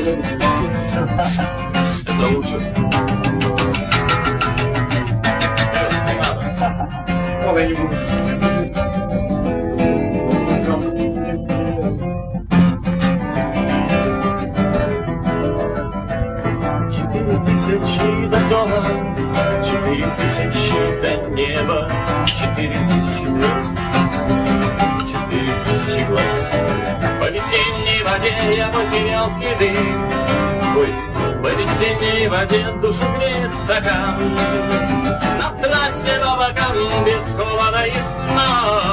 Это лучше. Не надо. Ой, не буду. 4000 до дома, 4000 до неба, 4000 звезд, 4000 глаз. По весенней воде я потерял следы. Ой, по весенней воде душу греет стакан. На трассе по бокам без холода и сна.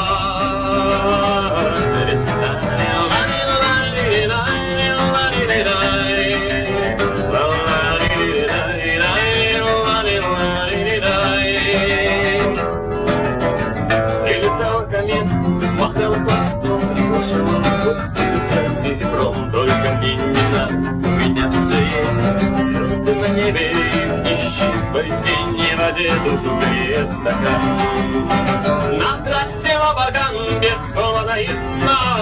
Прилетал комет, махал хвостом, приглашал в гости за серебром. Только мне не надо, у меня все есть. Звезды на небе, ищи в весенней воде душу греет стакан. На трассе по бокам без холода и сна.